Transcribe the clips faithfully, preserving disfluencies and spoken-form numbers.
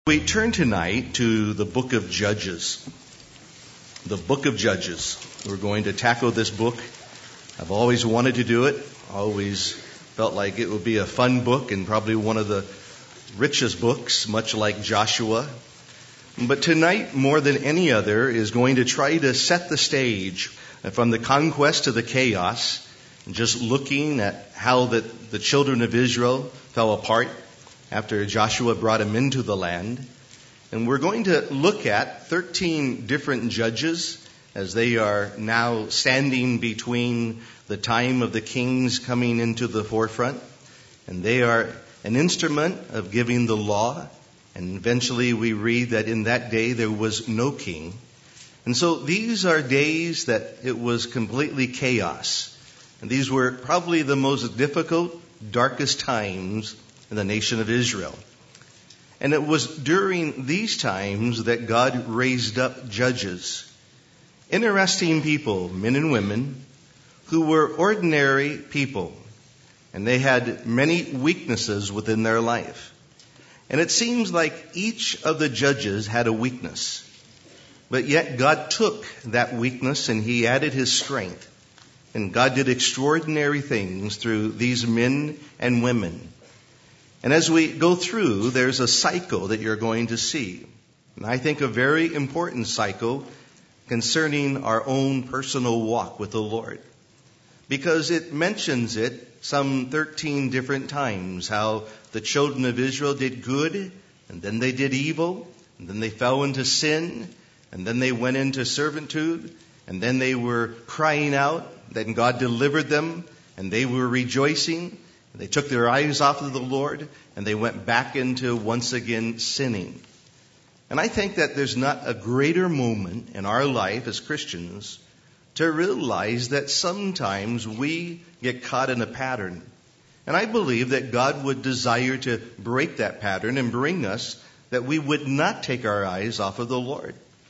We turn tonight to the book of Judges. The book of Judges. We're going to tackle this book. I've always wanted to do it. Always felt like it would be a fun book and probably one of the richest books, much like Joshua. But tonight, more than any other, is going to try to set the stage from the conquest to the chaos, just looking at how the, the children of Israel fell apart after Joshua brought him into the land. And we're going to look at thirteen different judges as they are now standing between the time of the kings coming into the forefront. And they are an instrument of giving the law. And eventually we read that in that day there was no king. And so these are days that it was completely chaos. And these were probably the most difficult, darkest times in the nation of Israel. And it was during these times that God raised up judges. Interesting people, men and women, who were ordinary people. And they had many weaknesses within their life. And it seems like each of the judges had a weakness. But yet God took that weakness and He added His strength. And God did extraordinary things through these men and women. And as we go through, there's a cycle that you're going to see. And I think a very important cycle concerning our own personal walk with the Lord. Because it mentions it some thirteen different times, how the children of Israel did good, and then they did evil, and then they fell into sin, and then they went into servitude, and then they were crying out, then God delivered them, and they were rejoicing. They took their eyes off of the Lord, and they went back into once again sinning. And I think that there's not a greater moment in our life as Christians to realize that sometimes we get caught in a pattern. And I believe that God would desire to break that pattern and bring us that we would not take our eyes off of the Lord.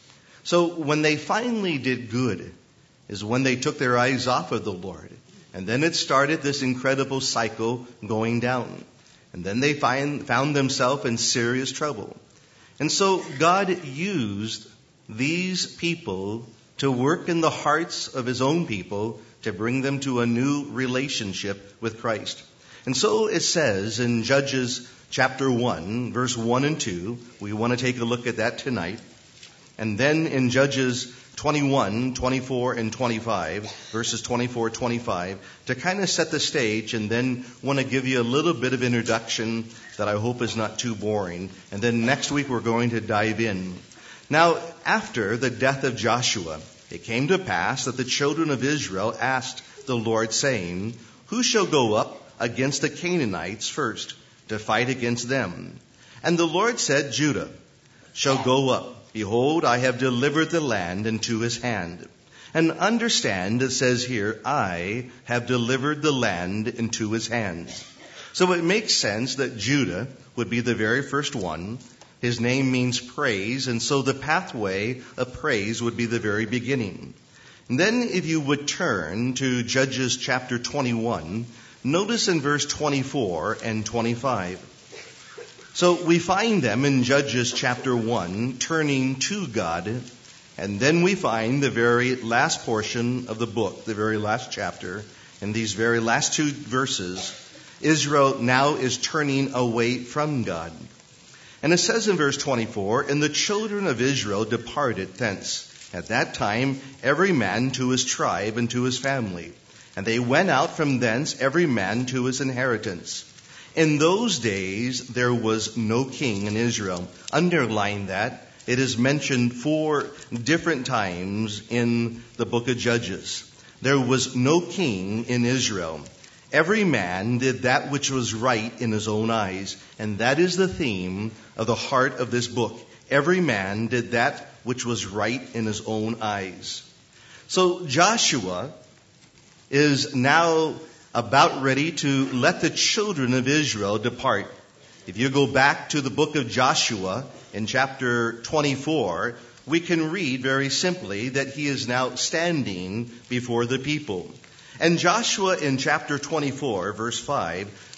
So when they finally did good is when they took their eyes off of the Lord. And then it started this incredible cycle going down. And then they find, found themselves in serious trouble. And so God used these people to work in the hearts of His own people to bring them to a new relationship with Christ. And so it says in Judges chapter one, verse one and two, we want to take a look at that tonight. And then in Judges twenty-one, twenty-four, and twenty-five, verses twenty-four, twenty-five, to kind of set the stage, and then want to give you a little bit of introduction that I hope is not too boring. And then next week we're going to dive in. Now, after the death of Joshua, it came to pass that the children of Israel asked the Lord, saying, "Who shall go up against the Canaanites first to fight against them?" And the Lord said, "Judah shall go up. Behold, I have delivered the land into his hand." And understand, it says here, I have delivered the land into his hands. So it makes sense that Judah would be the very first one. His name means praise, and so the pathway of praise would be the very beginning. And then if you would turn to Judges chapter twenty-one, notice in verse twenty-four and twenty-five. So we find them in Judges chapter one turning to God, and then we find the very last portion of the book, the very last chapter, in these very last two verses, Israel now is turning away from God. And it says in verse twenty-four, "And the children of Israel departed thence, at that time every man to his tribe and to his family. And they went out from thence every man to his inheritance. In those days, there was no king in Israel." Underline that. It is mentioned four different times in the book of Judges. There was no king in Israel. Every man did that which was right in his own eyes. And that is the theme of the heart of this book. Every man did that which was right in his own eyes. So Joshua is now about ready to let the children of Israel depart. If you go back to the book of Joshua in chapter twenty-four, we can read very simply that he is now standing before the people. And Joshua in chapter twenty-four, verse five,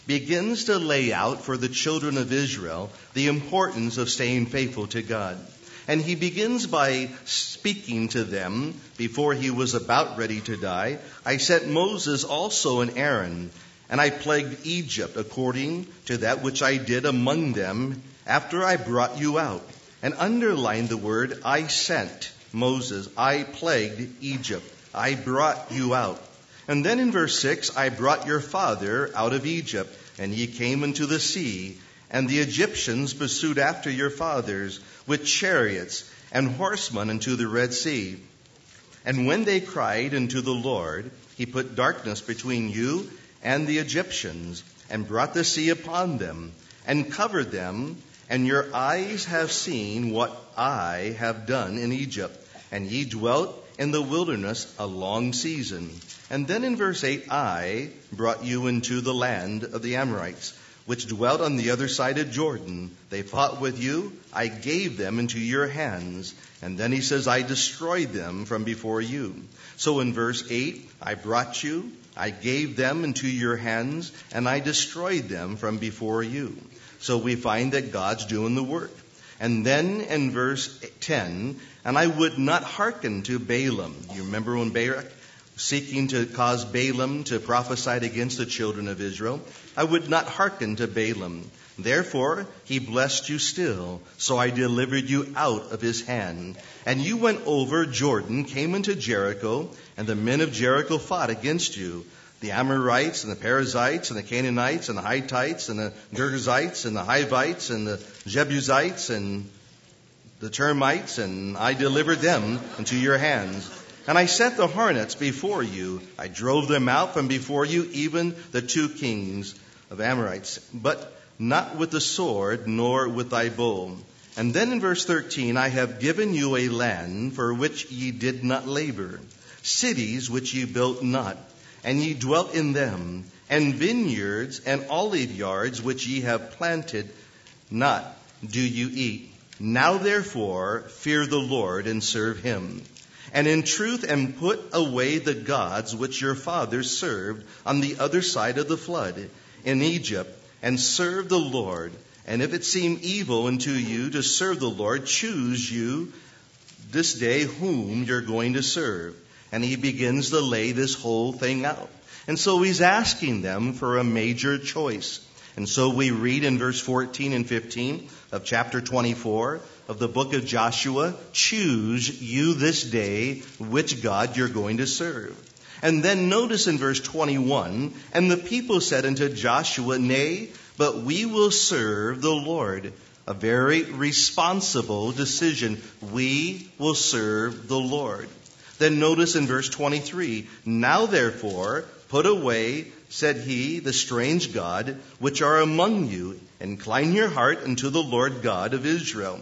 begins to lay out for the children of Israel the importance of staying faithful to God. And he begins by speaking to them before he was about ready to die. I sent Moses also and Aaron, and I plagued Egypt according to that which I did among them after I brought you out. And underline the word I sent Moses. I plagued Egypt. I brought you out. And then in verse six, I brought your father out of Egypt, and ye came into the sea, and the Egyptians pursued after your fathers with chariots and horsemen into the Red Sea. And when they cried unto the Lord, he put darkness between you and the Egyptians, and brought the sea upon them, and covered them, and your eyes have seen what I have done in Egypt, and ye dwelt in the wilderness a long season. And then in verse eight, I brought you into the land of the Amorites, which dwelt on the other side of Jordan. They fought with you. I gave them into your hands. And then he says, I destroyed them from before you. So in verse eight, I brought you, I gave them into your hands, and I destroyed them from before you. So we find that God's doing the work. And then in verse ten, and I would not hearken to Balaam. You remember when Barak seeking to cause Balaam to prophesy against the children of Israel? I would not hearken to Balaam. Therefore he blessed you still, so I delivered you out of his hand. And you went over Jordan, came into Jericho, and the men of Jericho fought against you. The Amorites and the Perizzites and the Canaanites and the Hittites and the Girgazites and the Hivites and the Jebusites and the termites, and I delivered them into your hands. And I sent the hornets before you. I drove them out from before you, even the two kings of Amorites, but not with the sword, nor with thy bow. And then in verse thirteen, I have given you a land for which ye did not labor, cities which ye built not, and ye dwelt in them, and vineyards and olive yards which ye have planted not, do you eat. Now therefore fear the Lord and serve him. And in truth and put away the gods which your fathers served on the other side of the flood in Egypt, and serve the Lord. And if it seem evil unto you to serve the Lord, choose you this day whom you're going to serve. And he begins to lay this whole thing out. And so he's asking them for a major choice. And so we read in verse fourteen and fifteen of chapter twenty-four of the book of Joshua, choose you this day which God you're going to serve. And then notice in verse twenty-one, and the people said unto Joshua, nay, but we will serve the Lord. A very responsible decision. We will serve the Lord. Then notice in verse twenty-three, now therefore put away, said he, the strange God which are among you, incline your heart unto the Lord God of Israel.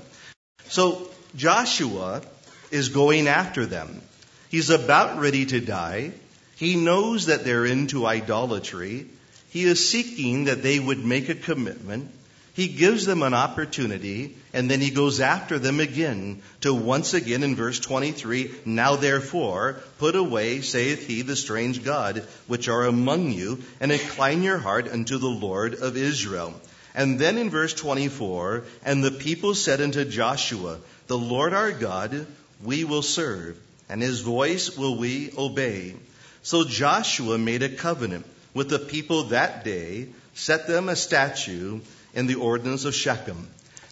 So Joshua is going after them. He's about ready to die. He knows that they're into idolatry. He is seeking that they would make a commitment. He gives them an opportunity, and then he goes after them again to once again in verse twenty-three, now therefore put away, saith he, the strange God which are among you, and incline your heart unto the Lord of Israel. And then in verse twenty-four, and the people said unto Joshua, the Lord our God we will serve, and his voice will we obey. So Joshua made a covenant with the people that day, set them a statute in the ordinance of Shechem.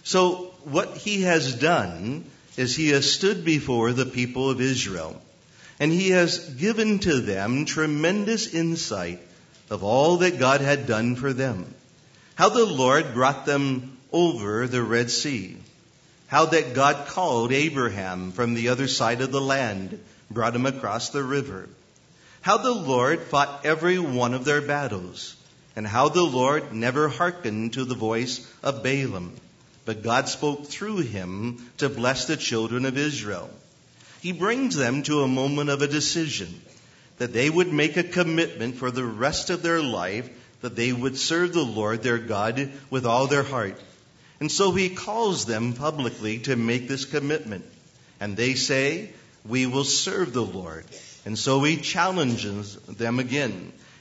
So what he has done is he has stood before the people of Israel, and he has given to them tremendous insight of all that God had done for them. How the Lord brought them over the Red Sea. How that God called Abraham from the other side of the land, brought him across the river. How the Lord fought every one of their battles. And how the Lord never hearkened to the voice of Balaam, but God spoke through him to bless the children of Israel. He brings them to a moment of a decision, that they would make a commitment for the rest of their life, that they would serve the Lord their God with all their heart. And so he calls them publicly to make this commitment. And they say, we will serve the Lord. And so he challenges them again.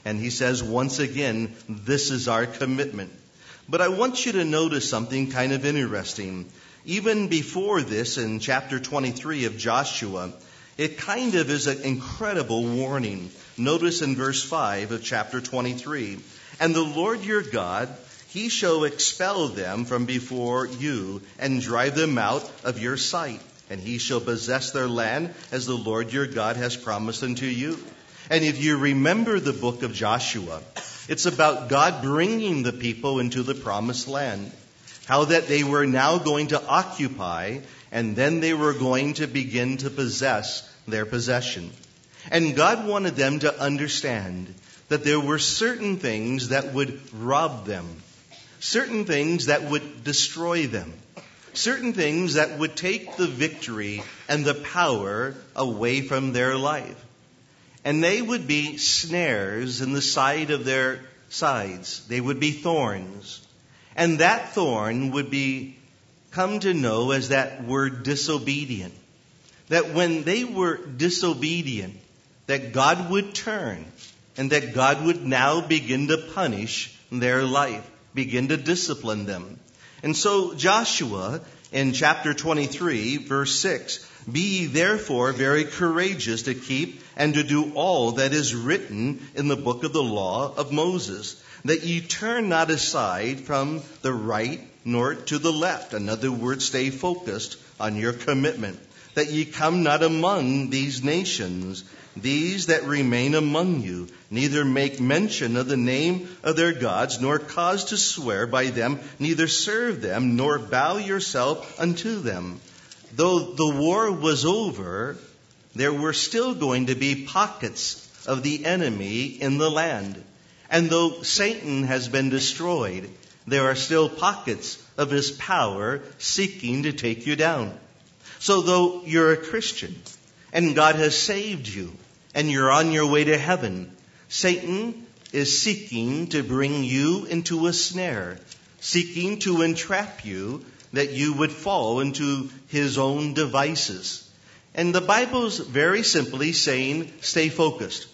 And he says, once again, this is our commitment. But I want you to notice something kind of interesting. Even before this, in chapter twenty-three of Joshua, it kind of is an incredible warning. Notice in verse five of chapter twenty-three, and the Lord your God, he shall expel them from before you and drive them out of your sight. And he shall possess their land as the Lord your God has promised unto you. And if you remember the book of Joshua, it's about God bringing the people into the promised land. How that they were now going to occupy, and then they were going to begin to possess their possession. And God wanted them to understand that there were certain things that would rob them, certain things that would destroy them, certain things that would take the victory and the power away from their life. And they would be snares in the side of their sides. They would be thorns. And that thorn would be come to know as that word disobedient. That when they were disobedient, that God would turn and that God would now begin to punish their life, begin to discipline them. And so Joshua in chapter twenty-three, verse six, be ye therefore very courageous to keep and to do all that is written in the book of the law of Moses, that ye turn not aside from the right nor to the left. In other words, stay focused on your commitment. That ye come not among these nations, these that remain among you, neither make mention of the name of their gods, nor cause to swear by them, neither serve them, nor bow yourself unto them. Though the war was over, there were still going to be pockets of the enemy in the land. And though Satan has been destroyed, there are still pockets of his power seeking to take you down. So though you're a Christian and God has saved you and you're on your way to heaven, Satan is seeking to bring you into a snare, seeking to entrap you that you would fall into his own devices. And the Bible's very simply saying, stay focused.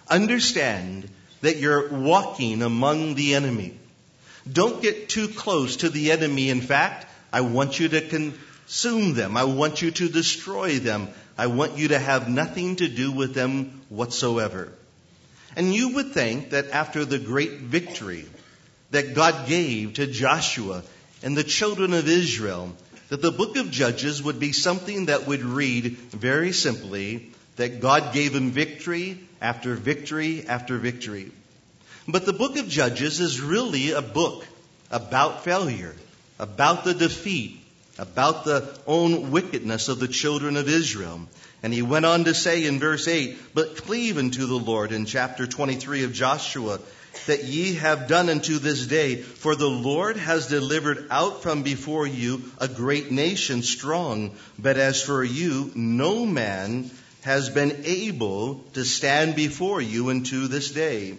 Understand that you're walking among the enemy. Don't get too close to the enemy. In fact, I want you to consume them. I want you to destroy them. I want you to have nothing to do with them whatsoever. And you would think that after the great victory that God gave to Joshua and the children of Israel, that the book of Judges would be something that would read very simply that God gave him victory after victory after victory. But the book of Judges is really a book about failure, about the defeat, about the own wickedness of the children of Israel. And he went on to say in verse eight, but cleave unto the Lord in chapter twenty-three of Joshua, that ye have done unto this day. For the Lord has delivered out from before you a great nation strong. But as for you, no man has been able to stand before you unto this day.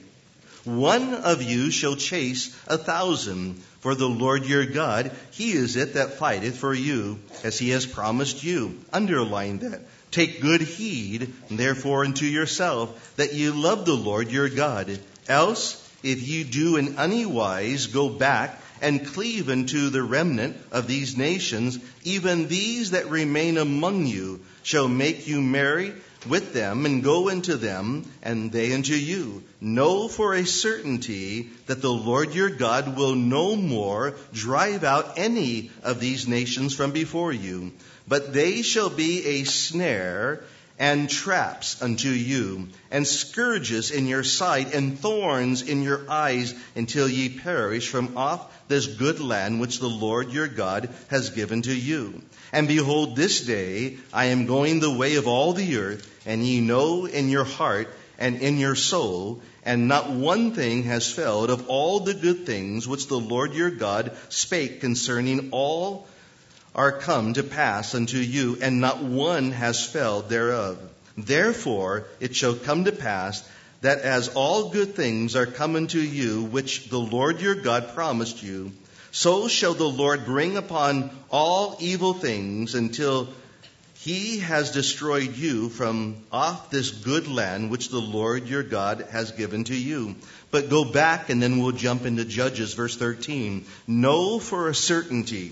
One of you shall chase a thousand, for the Lord your God, he is it that fighteth for you, as he has promised you. Underline that. Take good heed, therefore, unto yourself, that ye love the Lord your God. Else, if you do in any wise go back and cleave unto the remnant of these nations, even these that remain among you shall make you merry with them and go into them, and they unto you. Know for a certainty that the Lord your God will no more drive out any of these nations from before you, but they shall be a snare and traps unto you, and scourges in your sight, and thorns in your eyes, until ye perish from off this good land which the Lord your God has given to you. And behold, this day I am going the way of all the earth, and ye know in your heart and in your soul, and not one thing has failed of all the good things which the Lord your God spake concerning all are come to pass unto you, and not one has failed thereof. Therefore it shall come to pass that as all good things are come unto you, which the Lord your God promised you, so shall the Lord bring upon all evil things until He has destroyed you from off this good land which the Lord your God has given to you. But go back and then we'll jump into Judges, verse thirteen. Know for a certainty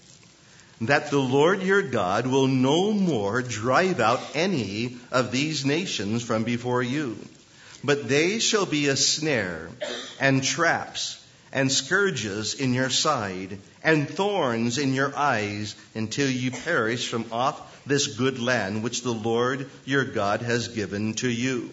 that the Lord your God will no more drive out any of these nations from before you. But they shall be a snare and traps and scourges in your side and thorns in your eyes until you perish from off this good land which the Lord your God has given to you.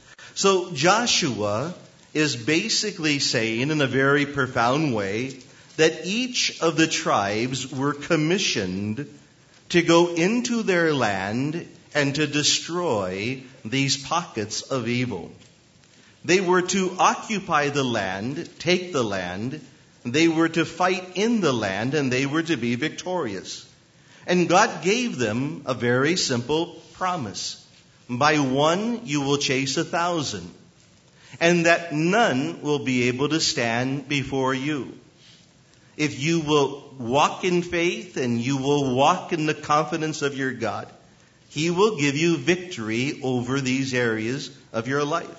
So Joshua is basically saying in a very profound way that each of the tribes were commissioned to go into their land and to destroy these pockets of evil. They were to occupy the land, take the land. They were to fight in the land, and they were to be victorious. And God gave them a very simple promise. By one you will chase a thousand, and that none will be able to stand before you. If you will walk in faith and you will walk in the confidence of your God, He will give you victory over these areas of your life.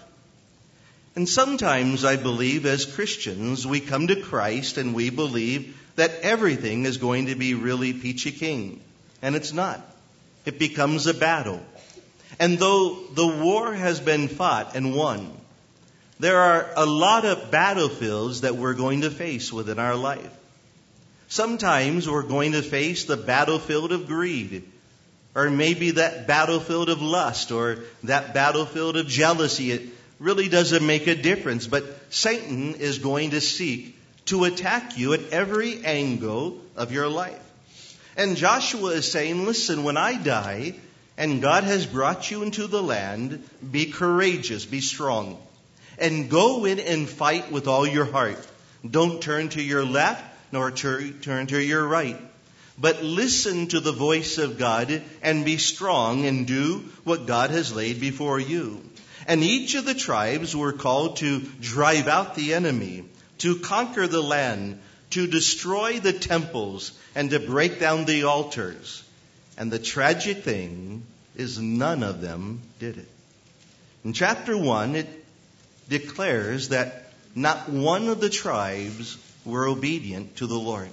And sometimes I believe as Christians, we come to Christ and we believe that everything is going to be really peachy keen. And it's not. It becomes a battle. And though the war has been fought and won, there are a lot of battlefields that we're going to face within our life. Sometimes we're going to face the battlefield of greed, or maybe that battlefield of lust, or that battlefield of jealousy. It really doesn't make a difference, but Satan is going to seek to attack you at every angle of your life. And Joshua is saying, listen, when I die and God has brought you into the land, be courageous, be strong, and go in and fight with all your heart. Don't turn to your left nor turn to your right, but listen to the voice of God and be strong and do what God has laid before you. And each of the tribes were called to drive out the enemy, to conquer the land, to destroy the temples, and to break down the altars. And the tragic thing is none of them did it. In chapter one, it declares that not one of the tribes were obedient to the Lord.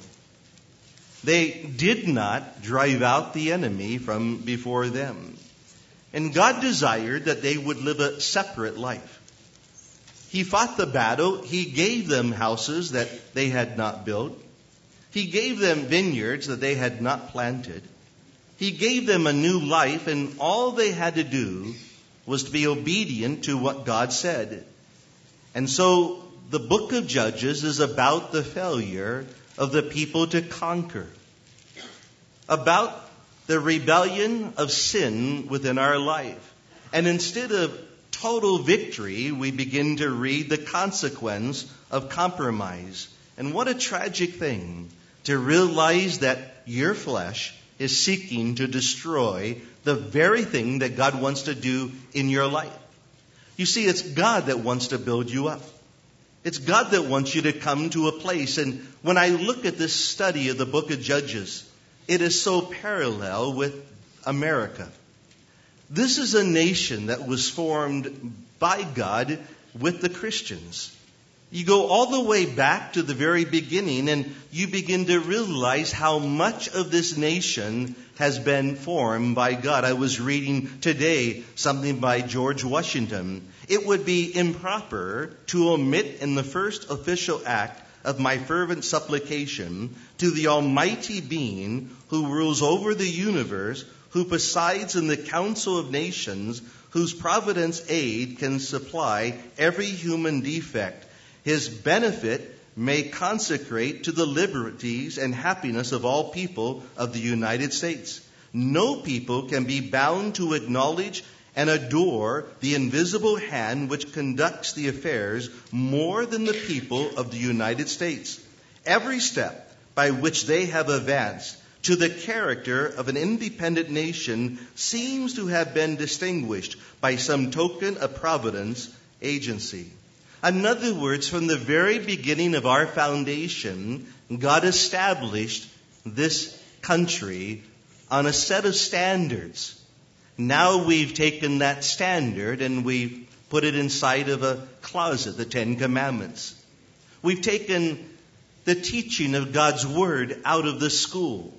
They did not drive out the enemy from before them. And God desired that they would live a separate life. He fought the battle. He gave them houses that they had not built. He gave them vineyards that they had not planted. He gave them a new life, and all they had to do was to be obedient to what God said. And so the book of Judges is about the failure of the people to conquer, about the rebellion of sin within our life. And instead of total victory, we begin to read the consequence of compromise. And what a tragic thing to realize that your flesh is seeking to destroy the very thing that God wants to do in your life. You see, it's God that wants to build you up. It's God that wants you to come to a place. And when I look at this study of the book of Judges, it is so parallel with America. This is a nation that was formed by God with the Christians. You go all the way back to the very beginning and you begin to realize how much of this nation has been formed by God. I was reading today something by George Washington. It would be improper to omit in the first official act of my fervent supplication to the Almighty Being who rules over the universe, who presides in the council of nations, whose providence aid can supply every human defect. His benefit may consecrate to the liberties and happiness of all people of the United States. No people can be bound to acknowledge and adore the invisible hand which conducts the affairs more than the people of the United States. Every step by which they have advanced to the character of an independent nation seems to have been distinguished by some token of providence agency. In other words, from the very beginning of our foundation, God established this country on a set of standards. Now we've taken that standard and we've put it inside of a closet, the Ten Commandments. We've taken the teaching of God's Word out of the school.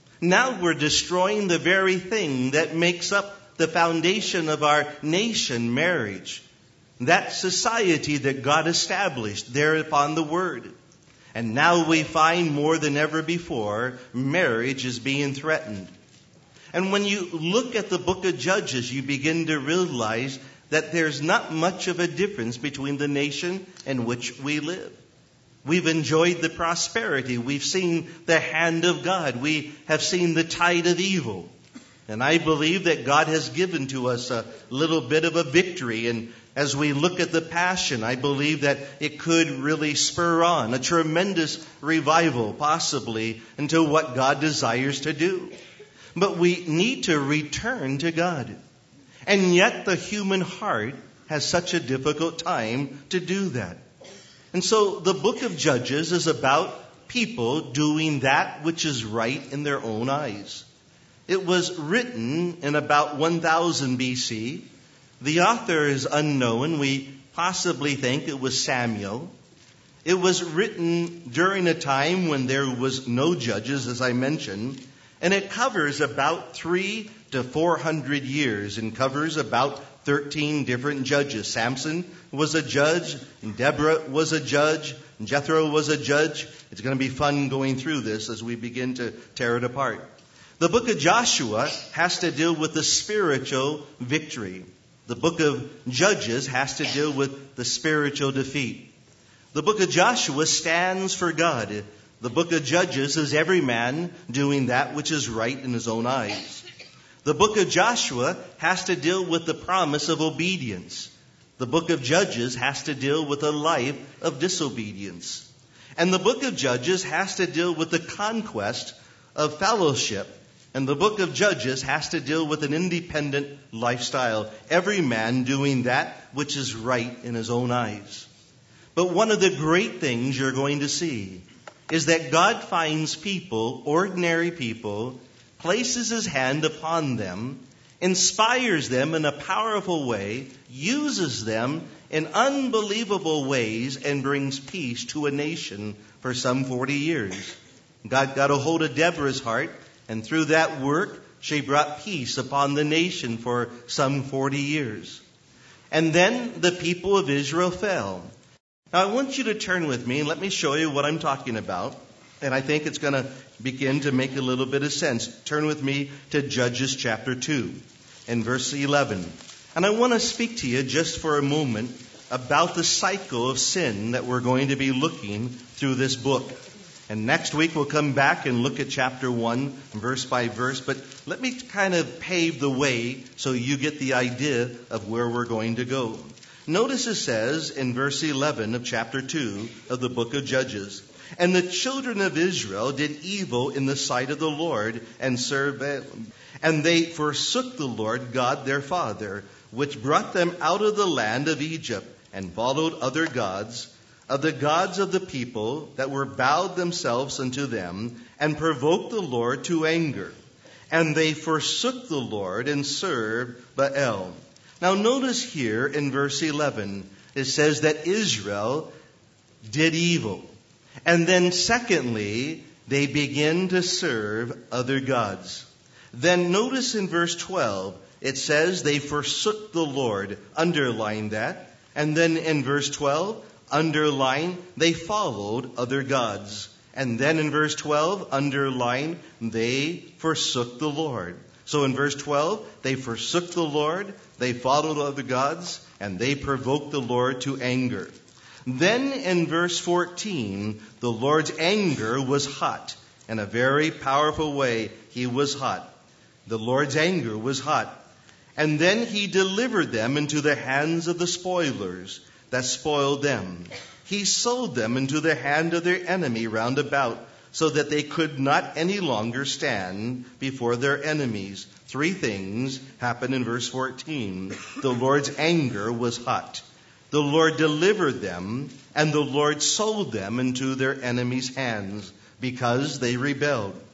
Now we're destroying the very thing that makes up the foundation of our nation, marriage. That society that God established there upon the Word. And now we find more than ever before, marriage is being threatened. And when you look at the book of Judges, you begin to realize that there's not much of a difference between the nation in which we live. We've enjoyed the prosperity. We've seen the hand of God. We have seen the tide of evil. And I believe that God has given to us a little bit of a victory. And as we look at the Passion, I believe that it could really spur on a tremendous revival, possibly, into what God desires to do. But we need to return to God. And yet the human heart has such a difficult time to do that. And so the book of Judges is about people doing that which is right in their own eyes. It was written in about one thousand B C. The author is unknown. We possibly think it was Samuel. It was written during a time when there was no judges, as I mentioned. And it covers about three to four hundred years and covers about thirteen different judges. Samson was a judge, and Deborah was a judge, and Jethro was a judge. It's going to be fun going through this as we begin to tear it apart. The book of Joshua has to deal with the spiritual victory. The book of Judges has to deal with the spiritual defeat. The book of Joshua stands for God. The book of Judges is every man doing that which is right in his own eyes. The book of Joshua has to deal with the promise of obedience. The book of Judges has to deal with a life of disobedience. And the book of Judges has to deal with the conquest of fellowship. And the book of Judges has to deal with an independent lifestyle. Every man doing that which is right in his own eyes. But one of the great things you're going to see is that God finds people, ordinary people, places his hand upon them, inspires them in a powerful way, uses them in unbelievable ways, and brings peace to a nation for some forty years. God got a hold of Deborah's heart, and through that work, she brought peace upon the nation for some forty years. And then the people of Israel fell. Now I want you to turn with me and let me show you what I'm talking about. And I think it's going to begin to make a little bit of sense. Turn with me to Judges chapter two and verse eleven. And I want to speak to you just for a moment about the cycle of sin that we're going to be looking through this book. And next week we'll come back and look at chapter one, verse by verse. But let me kind of pave the way so you get the idea of where we're going to go. Notice it says in verse eleven of chapter two of the book of Judges, "And the children of Israel did evil in the sight of the Lord and served Baalim. And they forsook the Lord God their father, which brought them out of the land of Egypt, and followed other gods, of the gods of the people that were bowed themselves unto them, and provoked the Lord to anger. And they forsook the Lord and served Baal." Now notice here in verse eleven, it says that Israel did evil. And then secondly, they begin to serve other gods. Then notice in verse twelve, it says they forsook the Lord. Underline that. And then in verse twelve, underline, they followed other gods. And then in verse twelve, underline, they forsook the Lord. So in verse twelve, they forsook the Lord, they followed other gods, and they provoked the Lord to anger. Then in verse fourteen, the Lord's anger was hot. In a very powerful way, he was hot. The Lord's anger was hot. And then he delivered them into the hands of the spoilers that spoiled them. He sold them into the hand of their enemy round about, so that they could not any longer stand before their enemies. Three things happen in verse fourteen. The Lord's anger was hot. The Lord delivered them, and the Lord sold them into their enemies' hands, because they rebelled.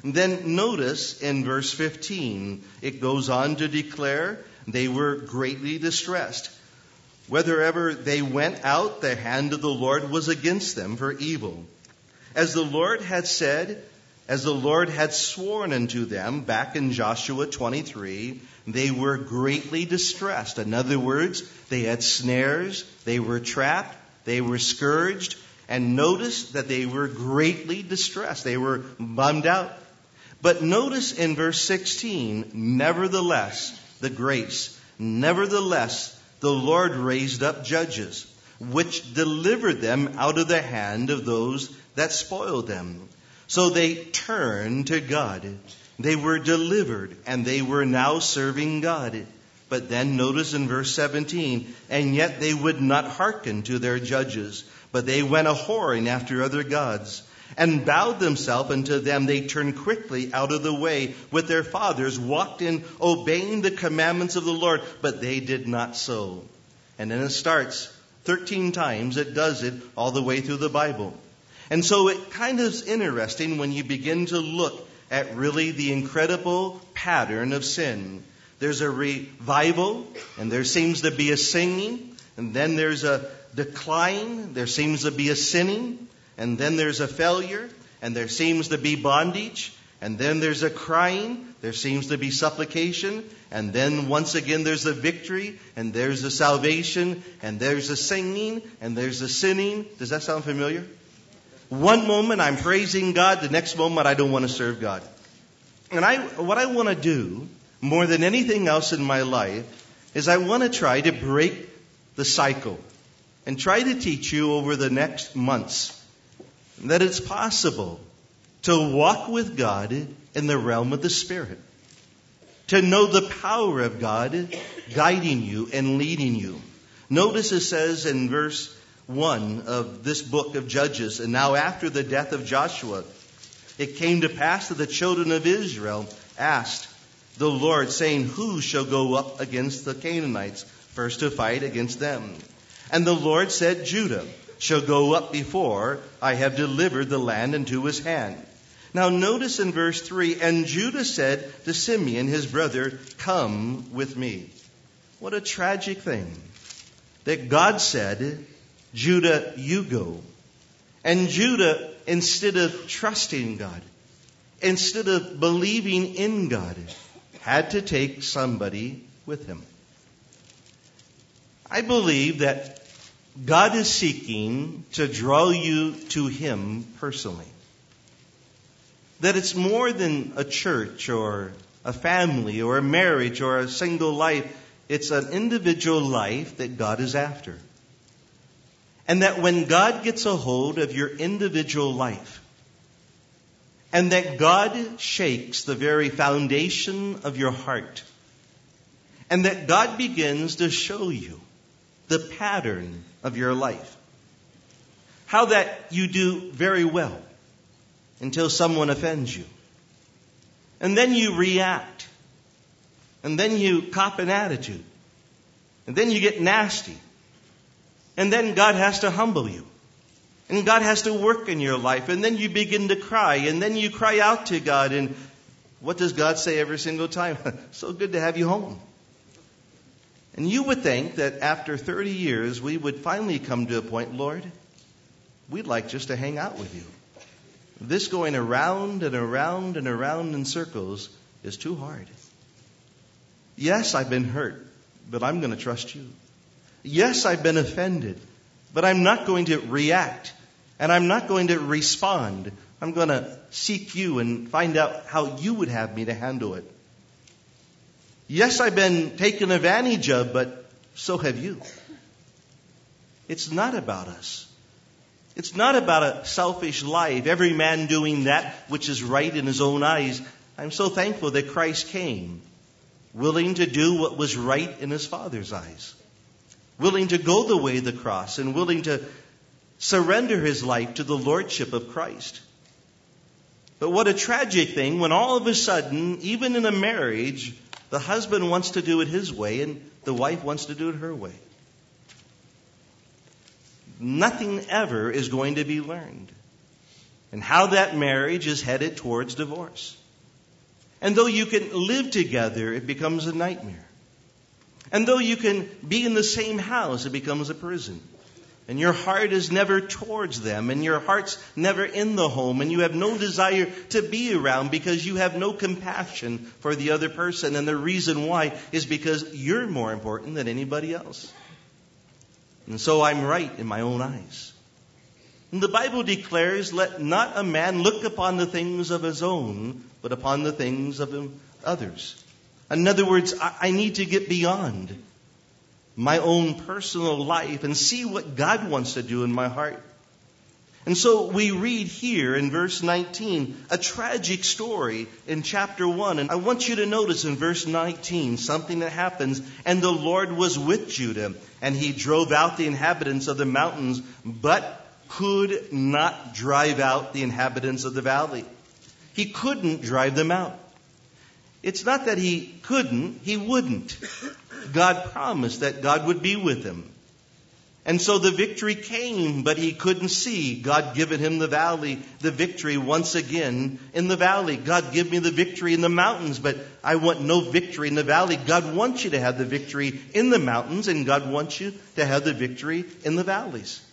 And then notice in verse fifteen, it goes on to declare they were greatly distressed. Whithersoever they went out, the hand of the Lord was against them for evil. As the Lord had said, as the Lord had sworn unto them back in Joshua twenty-three, they were greatly distressed. In other words, they had snares, they were trapped, they were scourged, and notice that they were greatly distressed. They were bummed out. But notice in verse sixteen, nevertheless, the grace, nevertheless, the Lord raised up judges, which delivered them out of the hand of those that spoiled them. So they turned to God. They were delivered, and they were now serving God. But then notice in verse seventeen, and yet they would not hearken to their judges, but they went a-whoring after other gods, and bowed themselves unto them. They turned quickly out of the way with their fathers, walked in obeying the commandments of the Lord, but they did not so. And then it starts thirteen times. It does it all the way through the Bible. And so it kind of is interesting when you begin to look at really the incredible pattern of sin. There's a revival, and there seems to be a singing, and then there's a decline, there seems to be a sinning, and then there's a failure, and there seems to be bondage, and then there's a crying, there seems to be supplication, and then once again there's a victory, and there's a salvation, and there's a singing, and there's a sinning. Does that sound familiar? One moment I'm praising God, the next moment I don't want to serve God. And I, what I want to do, more than anything else in my life, is I want to try to break the cycle and try to teach you over the next months that it's possible to walk with God in the realm of the Spirit, to know the power of God guiding you and leading you. Notice it says in verse one of this book of Judges, and now after the death of Joshua, it came to pass that the children of Israel asked the Lord, saying, who shall go up against the Canaanites first to fight against them? And the Lord said, Judah shall go up before I have delivered the land into his hand. Now notice in verse three, and Judah said to Simeon his brother, come with me. What a tragic thing that God said, Judah, you go. And Judah, instead of trusting God, instead of believing in God, had to take somebody with him. I believe that God is seeking to draw you to him personally. That it's more than a church or a family or a marriage or a single life. It's an individual life that God is after. And that when God gets a hold of your individual life, and that God shakes the very foundation of your heart, and that God begins to show you the pattern of your life, how that you do very well until someone offends you, and then you react, and then you cop an attitude, and then you get nasty. And then God has to humble you. And God has to work in your life. And then you begin to cry. And then you cry out to God. And what does God say every single time? So good to have you home. And you would think that after thirty years, we would finally come to a point, Lord, we'd like just to hang out with you. This going around and around and around in circles is too hard. Yes, I've been hurt, but I'm going to trust you. Yes, I've been offended, but I'm not going to react, and I'm not going to respond. I'm going to seek you and find out how you would have me to handle it. Yes, I've been taken advantage of, but so have you. It's not about us. It's not about a selfish life, every man doing that which is right in his own eyes. I'm so thankful that Christ came, willing to do what was right in his Father's eyes. Willing to go the way of the cross and willing to surrender his life to the lordship of Christ. But what a tragic thing when all of a sudden, even in a marriage, the husband wants to do it his way and the wife wants to do it her way. Nothing ever is going to be learned. and how that marriage is headed towards divorce. And though you can live together, it becomes a nightmare. And though you can be in the same house, it becomes a prison. And your heart is never towards them, and your heart's never in the home, and you have no desire to be around because you have no compassion for the other person. And the reason why is because you're more important than anybody else. And so I'm right in my own eyes. And the Bible declares, let not a man look upon the things of his own, but upon the things of others. In other words, I need to get beyond my own personal life and see what God wants to do in my heart. And so we read here in verse nineteen a tragic story in chapter one. And I want you to notice in verse nineteen something that happens. And the Lord was with Judah, and he drove out the inhabitants of the mountains, but could not drive out the inhabitants of the valley. He couldn't drive them out. It's not that he couldn't, he wouldn't. God promised that God would be with him. And so the victory came, but he couldn't see God giving him the valley, the victory once again in the valley. God, give me the victory in the mountains, but I want no victory in the valley. God wants you to have the victory in the mountains, and God wants you to have the victory in the valleys.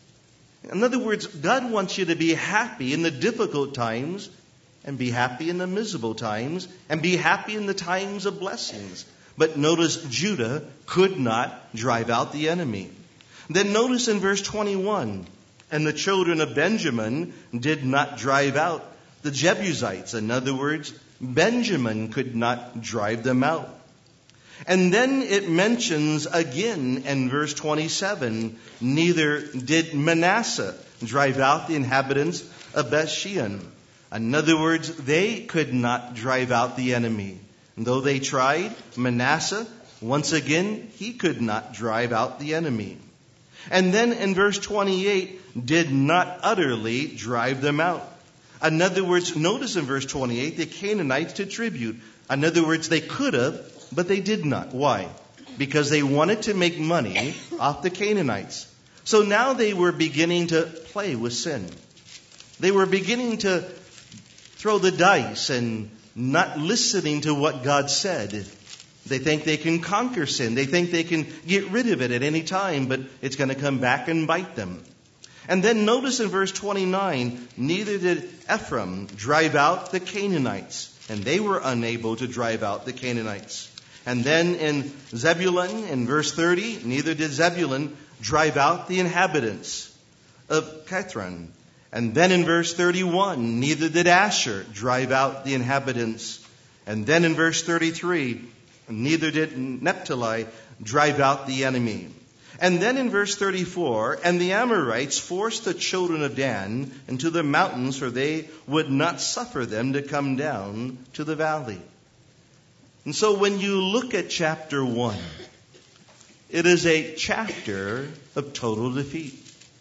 In other words, God wants you to be happy in the difficult times, and be happy in the miserable times, and be happy in the times of blessings. But notice Judah could not drive out the enemy. Then notice in verse twenty-one, and the children of Benjamin did not drive out the Jebusites. In other words, Benjamin could not drive them out. And then it mentions again in verse twenty-seven, neither did Manasseh drive out the inhabitants of Bethshean. In other words, they could not drive out the enemy. And though they tried, Manasseh, once again, he could not drive out the enemy. And then in verse twenty-eight, did not utterly drive them out. In other words, notice in verse twenty-eight, the Canaanites to tribute. In other words, they could have, but they did not. Why? Because they wanted to make money off the Canaanites. So now they were beginning to play with sin. They were beginning to throw the dice and not listening to what God said. They think they can conquer sin. They think they can get rid of it at any time, but it's going to come back and bite them. And then notice in verse twenty-nine, neither did Ephraim drive out the Canaanites, and they were unable to drive out the Canaanites. And then in Zebulun, in verse thirty, neither did Zebulun drive out the inhabitants of Kithron. And then in verse thirty-one, neither did Asher drive out the inhabitants. And then in verse thirty-three, neither did Naphtali drive out the enemy. And then in verse thirty-four, and the Amorites forced the children of Dan into the mountains, for they would not suffer them to come down to the valley. And so when you look at chapter one, it is a chapter of total defeat.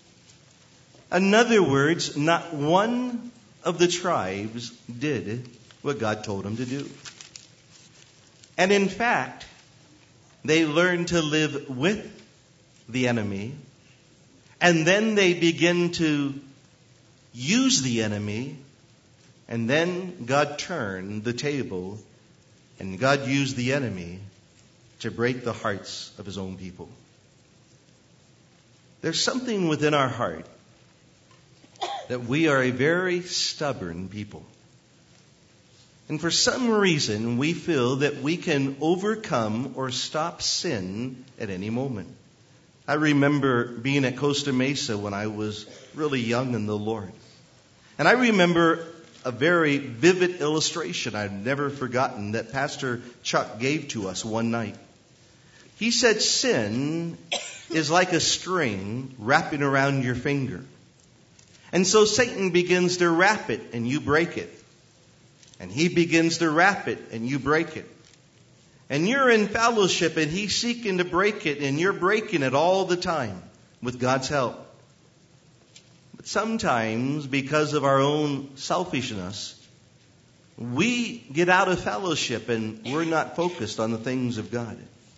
In other words, not one of the tribes did what God told them to do. And in fact, they learned to live with the enemy, and then they begin to use the enemy, and then God turned the table, and God used the enemy to break the hearts of his own people. There's something within our heart that we are a very stubborn people. And for some reason, we feel that we can overcome or stop sin at any moment. I remember being at Costa Mesa when I was really young in the Lord. And I remember a very vivid illustration I've never forgotten that Pastor Chuck gave to us one night. He said, sin is like a string wrapping around your finger. And so Satan begins to wrap it and you break it. And he begins to wrap it and you break it. And you're in fellowship and he's seeking to break it and you're breaking it all the time with God's help. But sometimes, because of our own selfishness, we get out of fellowship and we're not focused on the things of God.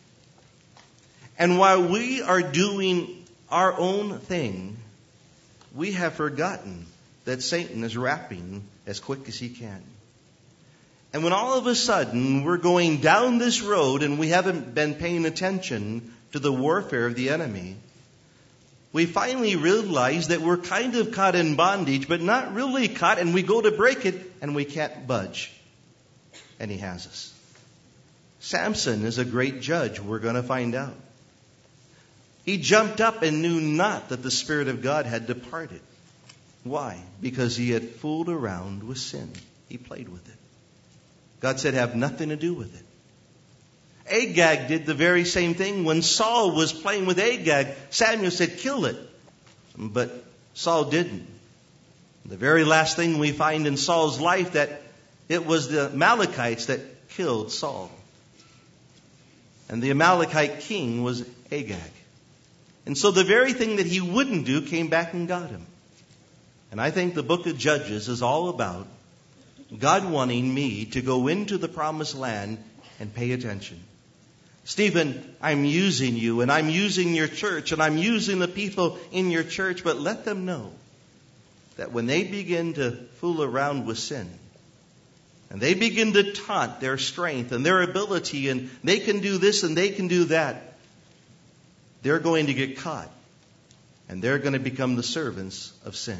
And while we are doing our own thing, we have forgotten that Satan is wrapping as quick as he can. And when all of a sudden we're going down this road and we haven't been paying attention to the warfare of the enemy, we finally realize that we're kind of caught in bondage, but not really caught, and we go to break it and we can't budge. And he has us. Samson is a great judge, we're going to find out. He jumped up and knew not that the Spirit of God had departed. Why? Because he had fooled around with sin. He played with it. God said, have nothing to do with it. Agag did the very same thing. When Saul was playing with Agag, Samuel said, kill it. But Saul didn't. The very last thing we find in Saul's life, that it was the Amalekites that killed Saul. And the Amalekite king was Agag. And so the very thing that he wouldn't do came back and got him. And I think the book of Judges is all about God wanting me to go into the promised land and pay attention. Stephen, I'm using you, and I'm using your church, and I'm using the people in your church, but let them know that when they begin to fool around with sin, and they begin to taunt their strength and their ability, and they can do this and they can do that, they're going to get caught, and they're going to become the servants of sin.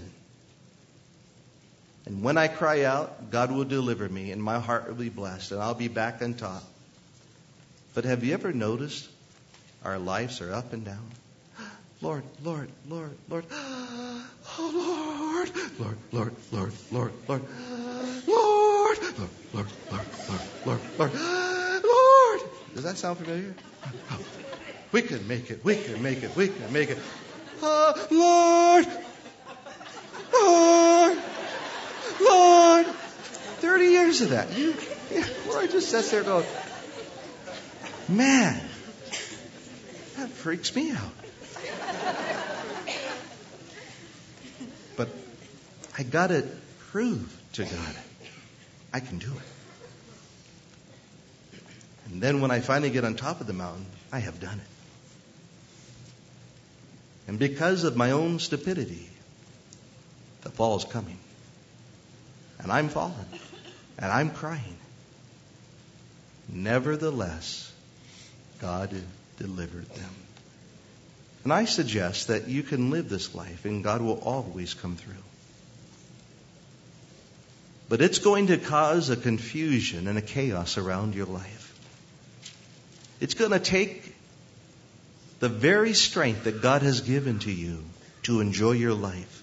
And when I cry out, God will deliver me, and my heart will be blessed, and I'll be back on top. But have you ever noticed our lives are up and down? Lord, Lord, Lord, Lord. Oh, Lord. Lord, Lord, Lord, Lord, Lord. Lord, Lord, Lord, Lord, Lord, Lord, Lord. Lord. Does that sound familiar? We can make it. We can make it. We can make it. Oh, Lord. Lord. Lord. Thirty years of that. You, yeah, Lord just sits there going, man, that freaks me out. But I got to prove to God I can do it. And then when I finally get on top of the mountain, I have done it. And because of my own stupidity, the fall is coming. And I'm falling. And I'm crying. Nevertheless, God delivered them. And I suggest that you can live this life and God will always come through. But it's going to cause a confusion and a chaos around your life. It's going to take the very strength that God has given to you to enjoy your life.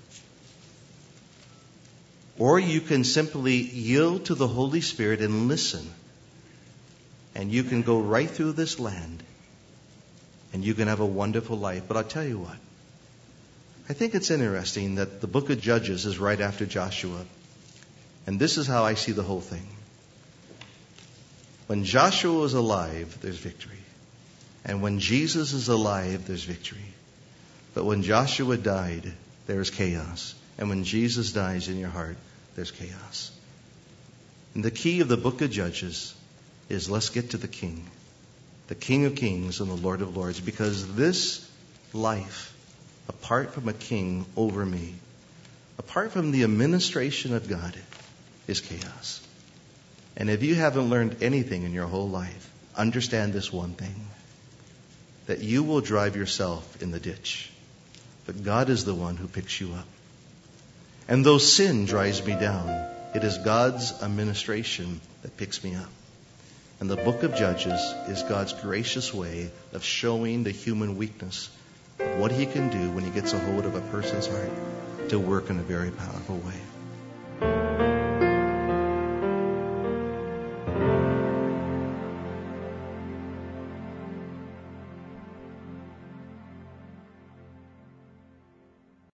Or you can simply yield to the Holy Spirit and listen. And you can go right through this land. And you can have a wonderful life. But I'll tell you what. I think it's interesting that the book of Judges is right after Joshua. And this is how I see the whole thing. When Joshua is alive, there's victory. And when Jesus is alive, there's victory. But when Joshua died, there's chaos. And when Jesus dies in your heart, there's chaos. And the key of the book of Judges is let's get to the King. The King of Kings and the Lord of Lords. Because this life, apart from a king over me, apart from the administration of God, is chaos. And if you haven't learned anything in your whole life, understand this one thing. That you will drive yourself in the ditch. But God is the one who picks you up. And though sin drives me down, it is God's administration that picks me up. And the book of Judges is God's gracious way of showing the human weakness of what He can do when He gets a hold of a person's heart to work in a very powerful way.